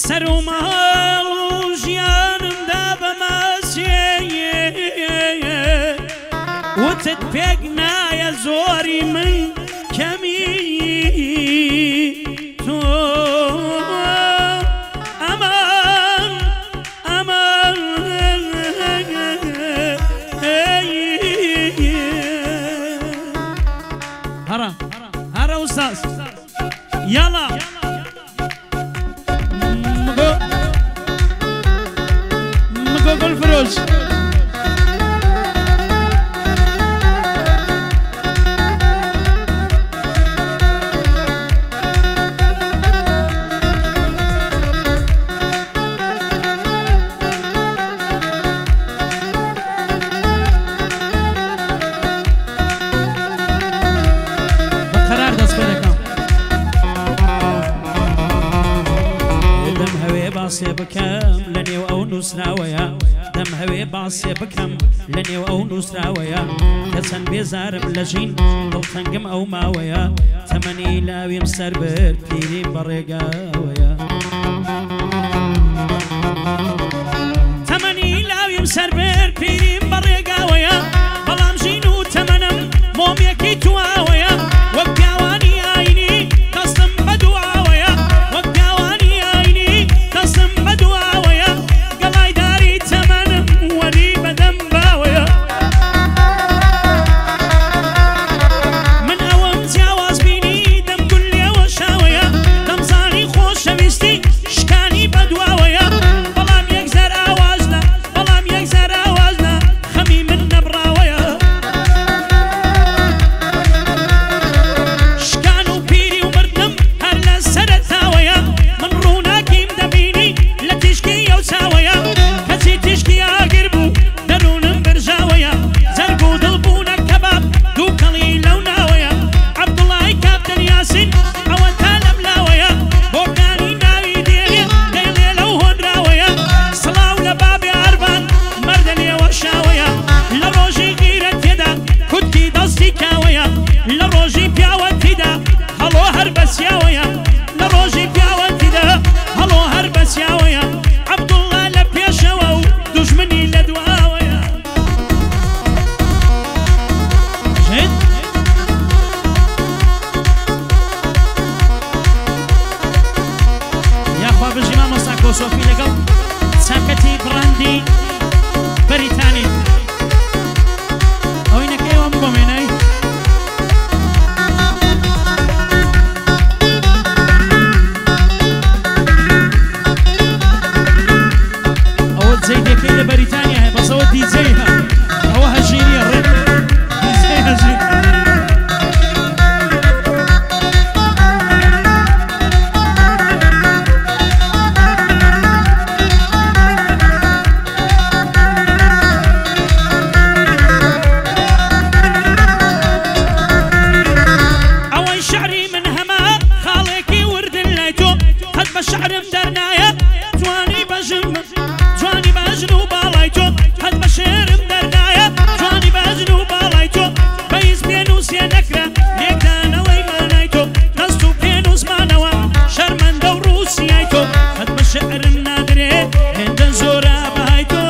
سەر و ماڵ و ژیانمدا بەماسێ وتت پێک نایە زۆری من کەمی تۆ ئەمان ئەمان هەرە هەرە ئوستاز یاڵا مگۆ گولفرۆش باسێ بکەم لە نێو ئەو نووسراوەیە دەم هەوێ باسێ بکەم لە نێو ئەو نووسراوەیە کە چەند بێزارم لە ژین دڵتەنگم ئەو ماوەیە تەمەنی لاویم سەر برد پیریم بەڕێگاوەیە تەمەنی لاویم سەر برد پیریم بەڕێگاوەیە بەڵام ژین و تەمەنم مۆمێکی تواوەیە وەک پیاوانی ئاینی دەستم بە دوعاوەیە وەک پیاوانی ئاینی دەستم بە دوعاوەیە گەڵای داری تەمەنم وەری بەدەم باوەیە من ئەوەم جیاواز بینی دەم گول لێوە شاوەیە دەمزانی خۆشەویستی شکانی بە دواوەیە بەڵام یەکزار ئاوازە بەڵام یەکزار ئاوازە خەمی من نەبڕاوەیە شکان و پیری و مردم هەر لە سەرەتاوەیە من ڕووناکیم دەبینی لە تیشکی ئەو چاوەیە کەچی تیشکی ئاگر بوو دەروونم برژاوەیە زەرگ و دڵبوونە کەباب دووکەڵی لەو ناوەیە عەبدوڵای کاپتەن یاسین ئەوە تا لەم لاوەیە بۆکانی ناوی دێڵێ دەیڵێ لەو هۆنراوەیە سڵاو لە بابێ ئەربان مەردە لێوە شاوەیە لە ڕۆژی غیرەتێدا کورتی دەستی کاوەیە لە ڕۆژی پیاوەتیدا هەڵۆ هەر بەسیاوەیە لە ڕۆژی پیاوەتیدا هەڵۆ هەر بەسیاوەیە عەبدوڵڵا لە پێشەوە و دوژمنی لە دواوەیە ژێت یاخوا بژی مامۆستا کۆسۆفی لەگەڵ چاکەتی بڕاندی بەریتانی ئەوەی نەکەیەوە بۆمێنەی ئەوە جەیدەکەی لە بەریتانیا هەیە بەسەوە دیجەی هە ئەوە هەژینیە ڕێک دیجەی هەژین ئەوەی شعری من هەما خاڵێکی وردن لای تۆ قەت بە شعرم دەرنایە جوانی بەژن جوانی بەژن و باڵای تۆ قەت بە شێرم دەرنایە جوانی بەژن و باڵای تۆ بەیز پێنووسێ نەکرا لێکدانەوەی مانای تۆ دەست و پێنووسمانەوە شەرمەندە و ڕووسیای تۆ قەت بە شعرم نادرێ هێندە زۆرە بەهای تۆ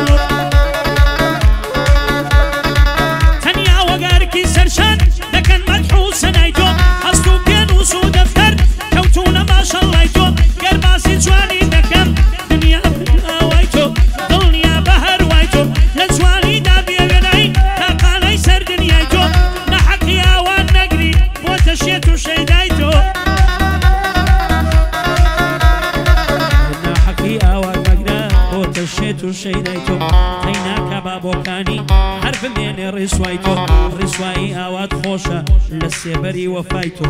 تەنیا وەگارکی سەرشان دەکەن مەدح و سەنای تۆ هەست و پێنووس و دەفتەر کەوتونە ماشەڵڵای تۆ گەر باسی جوانی دەکەم دنیا ئاوای تۆ دڵنیا بە هەروای تۆ لە جوانیدا بێوێنای تاقانەی سەر دنیای تۆ نەحەقی ئاوان نەگری بۆتە شێت و شەیدای تۆ نەحەقی ئاوان مەگرە بۆتە شێت و شەیدای تۆ قەی ناکە بابۆکانی هەر بمێنێ ڕیسوای تۆ ڕیسوایی ئاوات خۆشە لە سێبەری وەفای تۆ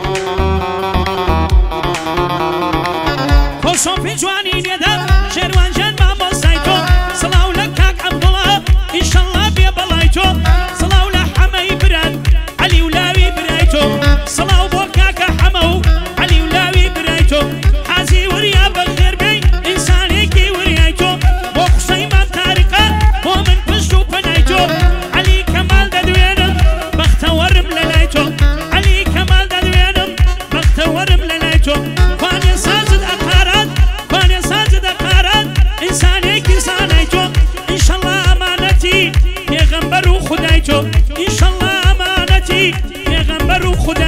کۆسۆفی جوانی نێدا شێروانجان مامۆستای تۆ سڵاو لە کاک عەبدوڵڵا ئینشەڵڵا بێ بەڵای تۆ سڵاو لە حەمەی بران عەلی و لاوی برای تۆ سڵاو بۆ کاکە حەمە و عەلی و لاوی برای تۆ حازی وریا بەخێر بێی ئینسانێکی وریای تۆ بۆ قسەیمان تاریقە بۆ من پشت و پەنای تۆ عەلی کەمال دەدوێنم بەختەوەرم لە لای تۆ عەلی کەمال دەدوێنم بەختەوەرم لە لای تۆ خوانێ سازت ئەقارات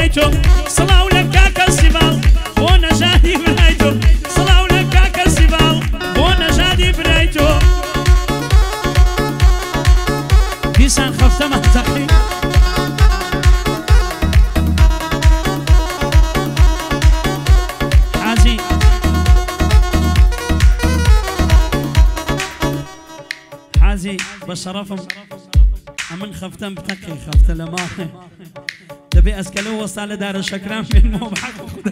برايتو صلاة ولك كالسيفال ونجادي برايتو صلاة ولك كالسيفال ونجادي برايتو ديسان خفت ما تخي حازي حازي بشرفهم من خفتم بتقي خفت لما تبي اسكلو وصل دار الشكران من مو بحق خدا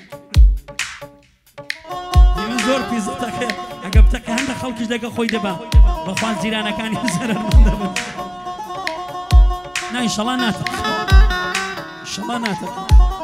من زور في زتك عقب تقي عند خلقش دقه خوي دبا بخوان زيرانا كان يزرر من دبا نا ان شاء الله ناتك ان شاء الله ناتك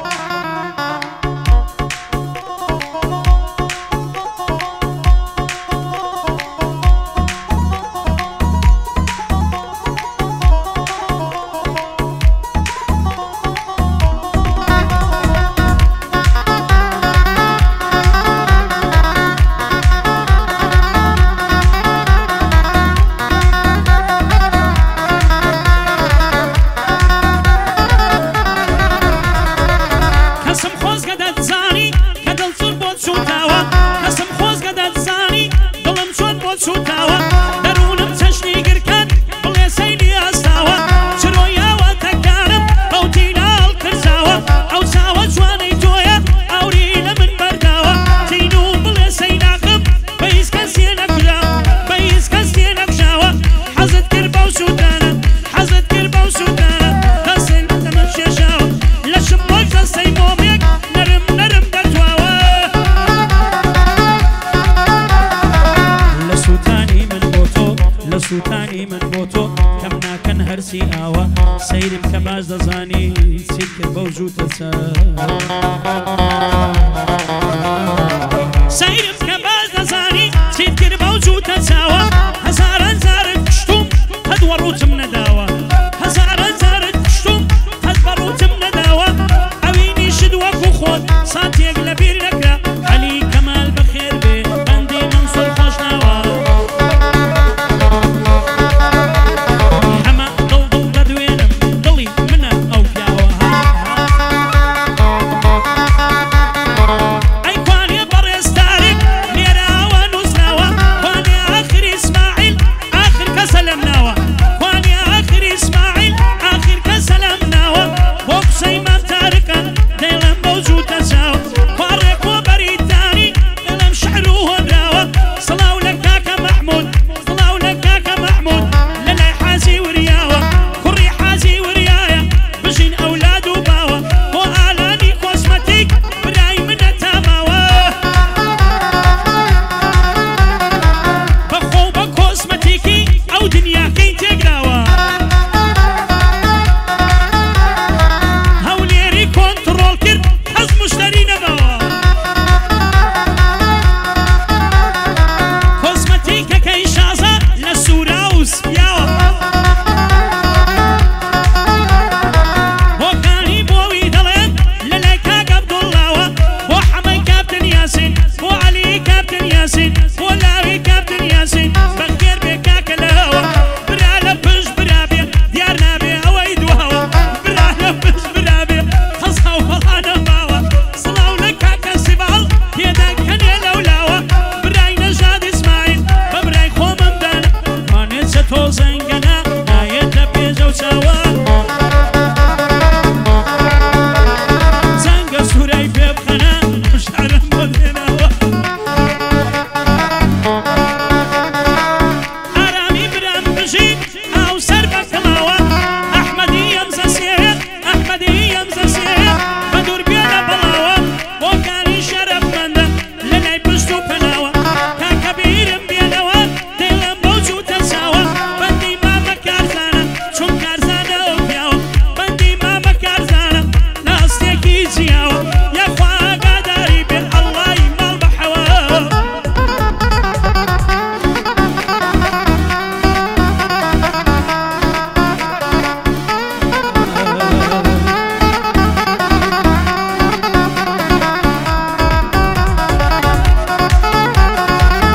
سوتاني من بوتو كمنا كان هرسي آوا سيرم كباز دزاني سيرك بوجو تسا سيرم كباز دزاني سيرك بوجو تساوا هزارا زارت كشتم هدوروت من داوا هزارا زارت كشتم هدوروت من داوا اويني شدوك وخود صاتيك لبير لكرا علي كمال بخير بي بندي منصور خوش ناوا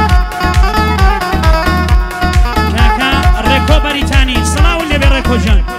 جان